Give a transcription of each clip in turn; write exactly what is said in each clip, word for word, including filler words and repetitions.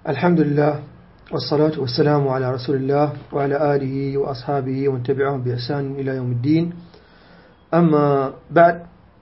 الحمد لله والصلاة والسلام على رسول الله وعلى آله وأصحابه ومن تبعهم بإحسان إلى يوم الدين. أما بعد،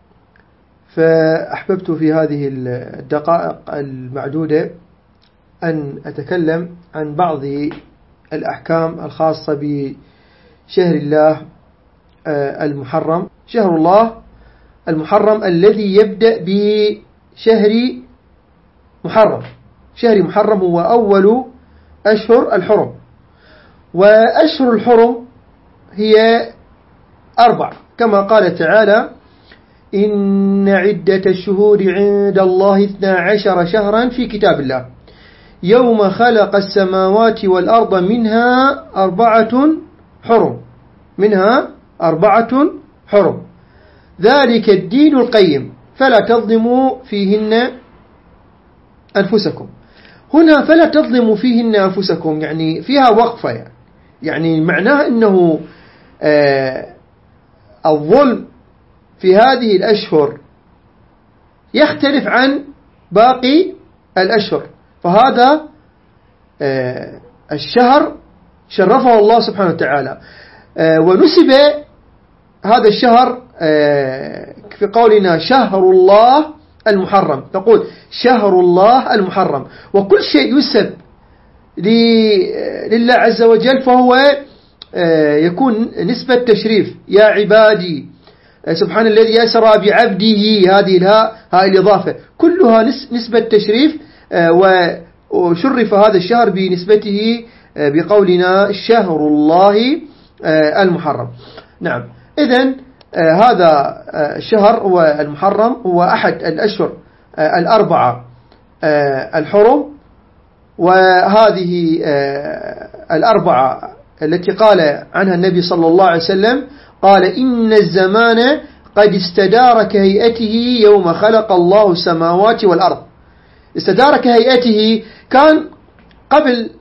فأحببت في هذه الدقائق المعدودة أن أتكلم عن بعض الأحكام الخاصة بشهر الله المحرم، شهر الله المحرم الذي يبدأ بشهر محرم. شهر محرم هو أول أشهر الحرم، وأشهر الحرم هي أربع كما قال تعالى: إن عدة الشهور عند الله اثنا عشر شهرا في كتاب الله يوم خلق السماوات والأرض منها أربعة حرم منها أربعة حرم ذلك الدين القيم فلا تظلموا فيهن أنفسكم. هنا فلا تظلموا فيهن أنفسكم يعني فيها وقفة، يعني, يعني معناه أنه آه الظلم في هذه الأشهر يختلف عن باقي الأشهر. فهذا آه الشهر شرفه الله سبحانه وتعالى، آه ونسب هذا الشهر آه في قولنا شهر الله المحرم، تقول شهر الله المحرم، وكل شيء يسب لله عز وجل فهو يكون نسبة تشريف. يا عبادي سبحان الذي أسرى بعبده، هذه الهاء هاي الإضافة كلها نسبة تشريف، وشرف هذا الشهر بنسبته بقولنا شهر الله المحرم. نعم، إذن آه هذا آه الشهر هو المحرم، هو أحد الأشهر آه الأربعة آه الحرم، وهذه آه الأربعة التي قال عنها النبي صلى الله عليه وسلم، قال: إن الزمان قد استدار كهيئته يوم خلق الله السماوات والأرض. استدار كهيئته، كان قبل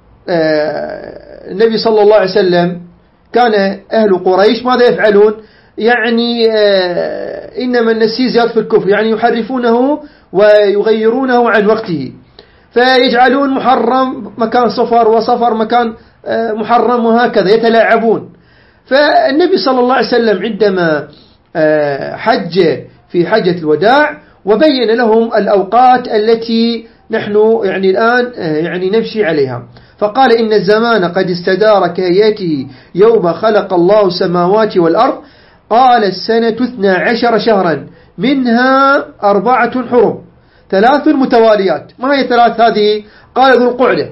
آه النبي صلى الله عليه وسلم كان أهل قريش ماذا يفعلون؟ يعني آه إنما النسي زيادة في الكفر، يعني يحرفونه ويغيرونه عن وقته، فيجعلون محرم مكان صفر وصفر مكان آه محرم، وهكذا يتلاعبون. فالنبي صلى الله عليه وسلم عندما آه حج في حجة الوداع وبين لهم الأوقات التي نحن يعني الآن آه يعني نمشي عليها، فقال: إن الزمان قد استدار كهيئته يوم خلق الله السماوات والأرض، قال: السنة اثنا عشر شهرا منها أربعة حرم ثلاث متواليات. ما هي ثلاث هذه؟ قال: ذو القعدة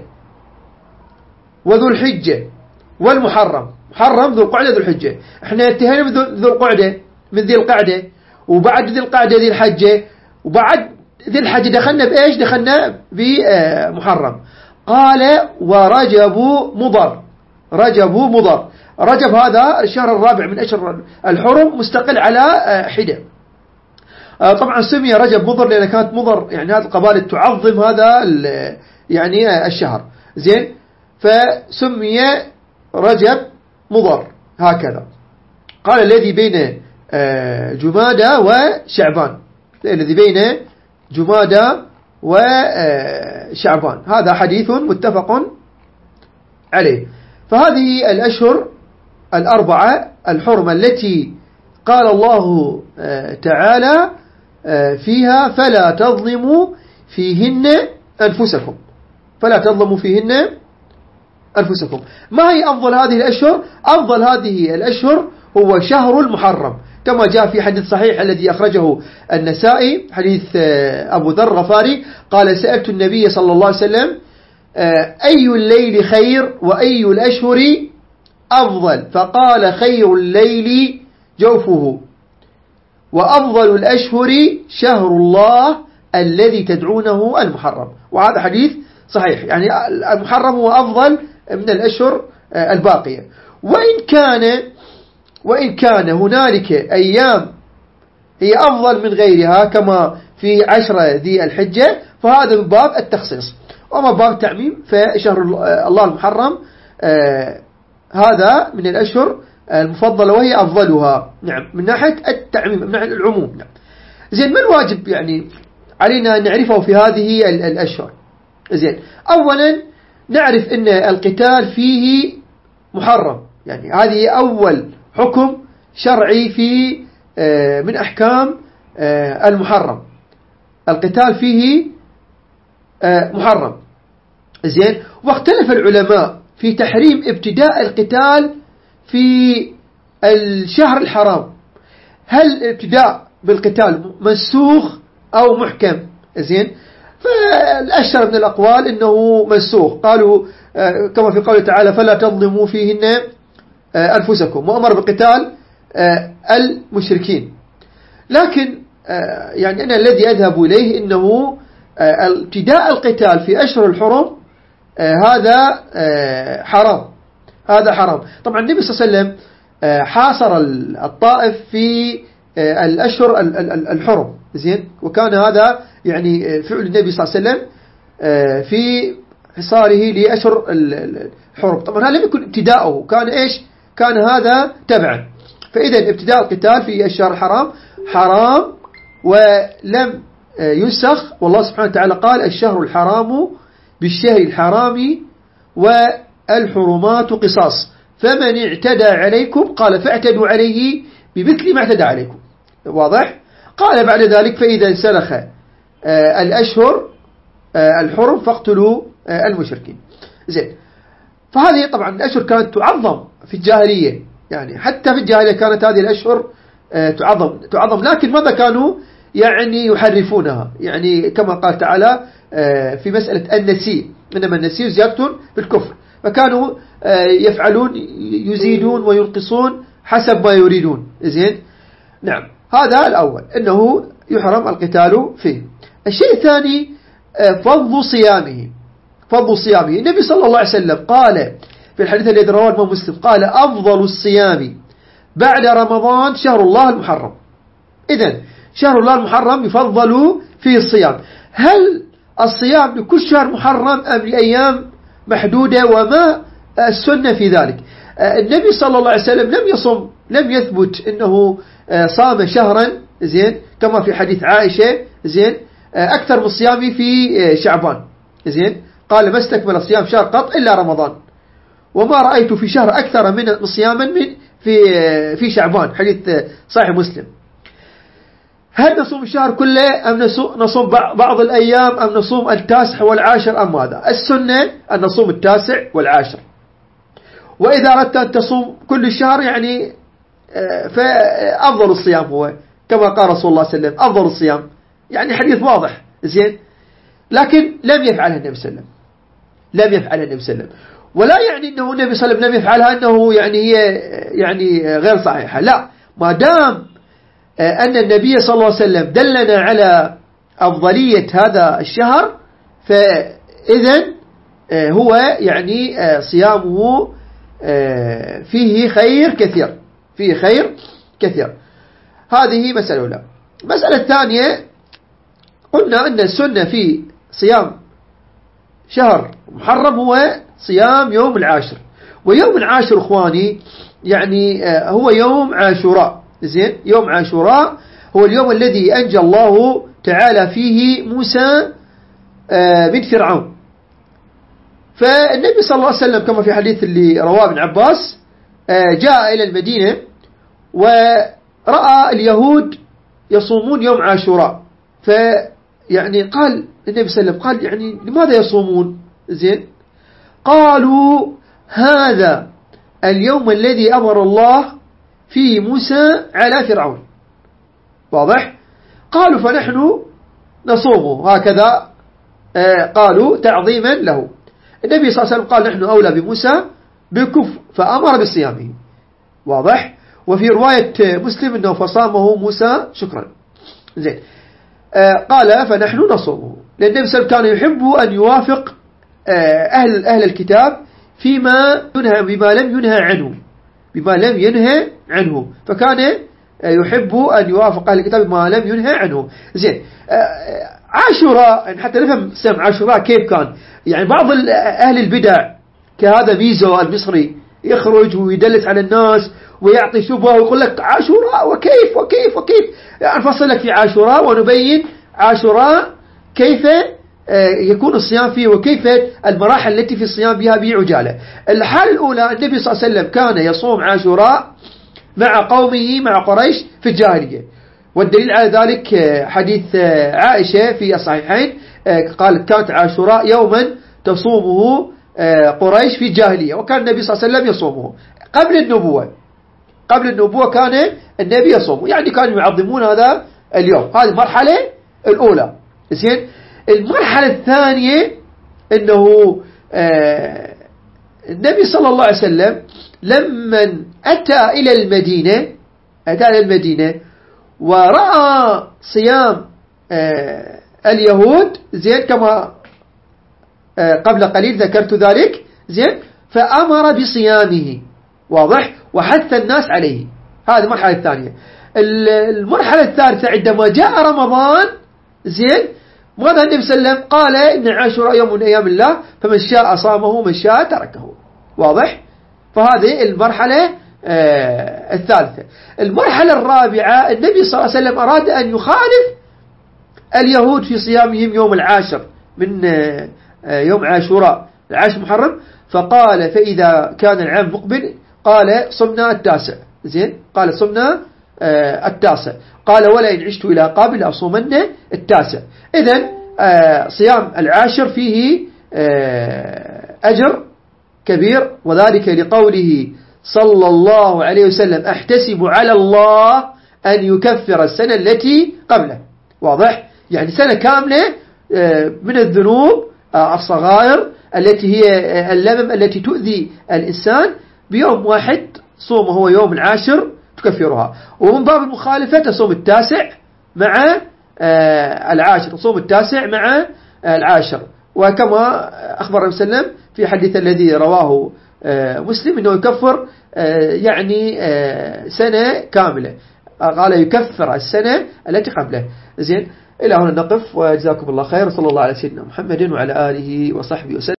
وذو الحجة والمحرم. محرم، ذو القعدة، ذو الحجة. احنا انتهينا من ذو القعدة، من ذي القعدة، وبعد ذي القعدة ذي الحجة، وبعد ذي الحجة دخلنا بإيش؟ دخلنا بمحرم. قال: ورجب مضر. رجب مضر. رجب هذا الشهر الرابع من أشهر الحرم، مستقل على حدة. طبعا سمي رجب مضر لأن كانت مضر يعني هذه القبائل تعظم هذا يعني الشهر، زين، فسمي رجب مضر هكذا. قال: الذي بين جمادى وشعبان، الذي بين جمادى وشعبان، هذا حديث متفق عليه. فهذه الأشهر الأربعة الحرمة التي قال الله تعالى فيها: فلا تظلموا فيهن أنفسكم. فلا تظلموا فيهن أنفسكم. ما هي أفضل هذه الأشهر؟ أفضل هذه الأشهر هو شهر المحرم، كما جاء في حديث صحيح الذي أخرجه النسائي، حديث أبو ذر الغفاري قال: سألت النبي صلى الله عليه وسلم: أي الليل خير وأي الأشهر أفضل؟ فقال: خير الليل جوفه، وأفضل الأشهر شهر الله الذي تدعونه المحرم. وهذا حديث صحيح، يعني المحرم هو أفضل من الأشهر الباقية. وإن كان وإن كان هنالك أيام هي أفضل من غيرها كما في عشرة ذي الحجة، فهذا من باب التخصيص. وما باب التعميم فشهر الله المحرم آه هذا من الأشهر المفضلة وهي أفضلها، نعم، من ناحية التعميم، من ناحية العموم. نعم، زين، ما الواجب يعني علينا أن نعرفه في هذه الأشهر؟ زين، أولا نعرف أن القتال فيه محرم، يعني هذه أول حكم شرعي في من أحكام المحرم، القتال فيه محرم. زين، واختلف العلماء في تحريم ابتداء القتال في الشهر الحرام، هل الابتداء بالقتال منسوخ أو محكم؟ زين، فالأشهر من الأقوال إنه منسوخ، قالوا كما في قوله تعالى فلا تظلموا فيهن أنفسكم، وأمر بقتال المشركين. لكن يعني أنا الذي أذهب إليه إنه ابتداء القتال في أشهر الحرم هذا حرام، هذا حرام. طبعا النبي صلى الله عليه وسلم حاصر الطائف في الأشهر الحرم، زين، وكان هذا يعني فعل النبي صلى الله عليه وسلم في حصاره لأشهر الحرم. طبعا هذا لم يكن ابتداءه، كان إيش؟ كان هذا تبعا. فإذا ابتداء القتال في الشهر الحرام حرام ولم ينسخ، والله سبحانه وتعالى قال الشهر الحرام بالشهر الحرام والحرمات قصاص فمن اعتدى عليكم قال فاعتدوا عليه بمثل ما اعتدى عليكم. واضح؟ قال بعد ذلك فإذا انسلخ الأشهر الحرم فاقتلوا المشركين. زين، فهذه طبعا الأشهر كانت تعظم في الجاهلية، يعني حتى في الجاهلية كانت هذه الأشهر تعظم تعظم لكن ماذا كانوا يعني يحرفونها، يعني كما قال تعالى في مسألة النسي، إنما النسي زيادة بالكفر، فكانوا يفعلون يزيدون وينقصون حسب ما يريدون. زين، نعم، هذا الأول إنه يحرم القتال فيه. الشيء الثاني فضل صيامه، فضل صيامه. النبي صلى الله عليه وسلم قال في الحديث الذي رواه الإمام مسلم قال أفضل الصيام بعد رمضان شهر الله المحرم. إذن شهر الله المحرم يفضل فيه الصيام. هل الصيام لكل شهر محرم أم لأيام محدودة؟ وما السنة في ذلك؟ النبي صلى الله عليه وسلم لم يصم، لم يثبت أنه صام شهرا، زين، كما في حديث عائشة، زين، أكثر من صيامي في شعبان، زين، قال ما استكمل الصيام شهر قط إلا رمضان، وما رأيت في شهر أكثر من صياما من في في شعبان، حديث صحيح مسلم. هل نصوم الشهر كله أم نصوم بعض الأيام أم نصوم التاسع والعاشر أم ماذا؟ السنة أن نصوم التاسع والعاشر، وإذا أردت أن تصوم كل الشهر يعني فأفضل الصيام هو كما قال رسول الله صلى الله عليه وسلم أفضل الصيام، يعني حديث واضح، زين، لكن لم يفعلها النبي صلى الله عليه وسلم، لم يفعلها النبي صلى الله عليه وسلم، ولا يعني أنه النبي صلى الله عليه وسلم لم يفعلها أنه يعني هي يعني غير صحيحة، لا، ما دام أن النبي صلى الله عليه وسلم دلنا على أفضلية هذا الشهر فإذن هو يعني صيامه فيه خير كثير، فيه خير كثير. هذه مسألة أولى. مسألة ثانية، قلنا أن السنة في صيام شهر محرم هو صيام يوم العاشر، ويوم العاشر إخواني يعني هو يوم عاشوراء، زين، يوم عاشوراء هو اليوم الذي أنجى الله تعالى فيه موسى من فرعون. فالنبي صلى الله عليه وسلم كما في حديث اللي رواه ابن عباس جاء إلى المدينة ورأى اليهود يصومون يوم عاشوراء، فيعني قال النبي صلى الله عليه وسلم قال يعني لماذا يصومون؟ زين، قالوا هذا اليوم الذي أمر الله في موسى على فرعون. واضح؟ قالوا فنحن نصومه هكذا، قالوا تعظيما له. النبي صلى الله عليه وسلم قال نحن أولى بموسى بكفر فأمر بصيامه. واضح؟ وفي رواية مسلم أنه فصامه موسى شكرا. زين، قال فنحن نصومه، لأن النبي صلى الله عليه وسلم كان يحب أن يوافق أهل أهل الكتاب فيما ينهى بما لم ينهى عنه، بما لم ينهى عنه، فكان يحب أن يوافق أهل الكتاب بما لم ينهى عنه. زين، عاشوراء يعني حتى نفهم سم عاشوراء كيف كان، يعني بعض أهل البدع كهذا ميزو المصري يخرج ويدلس على الناس ويعطي شبهة ويقول لك عاشوراء وكيف وكيف وكيف، يعني نفصل لك في عاشوراء ونبين عاشوراء كيف يكون الصيام فيه وكيف المراحل التي في الصيام بها بعجالة. الحالة الأولى النبي صلى الله عليه وسلم كان يصوم عاشوراء مع قومه مع قريش في الجاهلية، والدليل على ذلك حديث عائشة في الصحيحين قالت كانت عاشوراء يوما تصومه قريش في الجاهلية، وكان النبي صلى الله عليه وسلم يصومه قبل النبوة. قبل النبوة كان النبي يصومه، يعني كانوا يعظمون هذا اليوم. هذه المرحلة الأولى. زين. المرحلة الثانية أنه آه النبي صلى الله عليه وسلم لما أتى إلى المدينة أتى إلى المدينة ورأى صيام آه اليهود، زين، كما آه قبل قليل ذكرت ذلك، زين، فأمر بصيامه، واضح، وحث الناس عليه. هذه المرحلة الثانية. المرحلة الثالثة عندما جاء رمضان، زين، ماذا النبي صلى الله عليه وسلم قال إن عاشوراء يوم من أيام الله فمن شاء صامه ومن شاء تركه، واضح. فهذه المرحلة آه الثالثة. المرحلة الرابعة النبي صلى الله عليه وسلم أراد أن يخالف اليهود في صيامهم يوم العاشر من آه يوم عاشوراء العاشر محرم، فقال فإذا كان العام مقبل قال صمنا التاسع، زين، قال صمنا آه التاسع، قال ولا إن عشت إلى قابل أصومن التاسع. إذن آه صيام العاشر فيه آه أجر كبير، وذلك لقوله صلى الله عليه وسلم أحتسب على الله أن يكفر السنة التي قبله، واضح، يعني سنة كاملة آه من الذنوب آه الصغائر التي هي آه اللمم التي تؤذي الإنسان، بيوم واحد صومه هو يوم العاشر تكفرها. ومن باب المخالفة تصوم التاسع مع آه العاشر، تصوم التاسع مع آه العاشر. وكما أخبر النبي صلى الله عليه وسلم في حديث الذي رواه آه مسلم أنه يكفر آه يعني آه سنة كاملة، قال يكفر السنة التي قبله. زين، إلى هنا نقف، وجزاكم الله خير، صلى الله على سيدنا محمد وعلى آله وصحبه وسلم.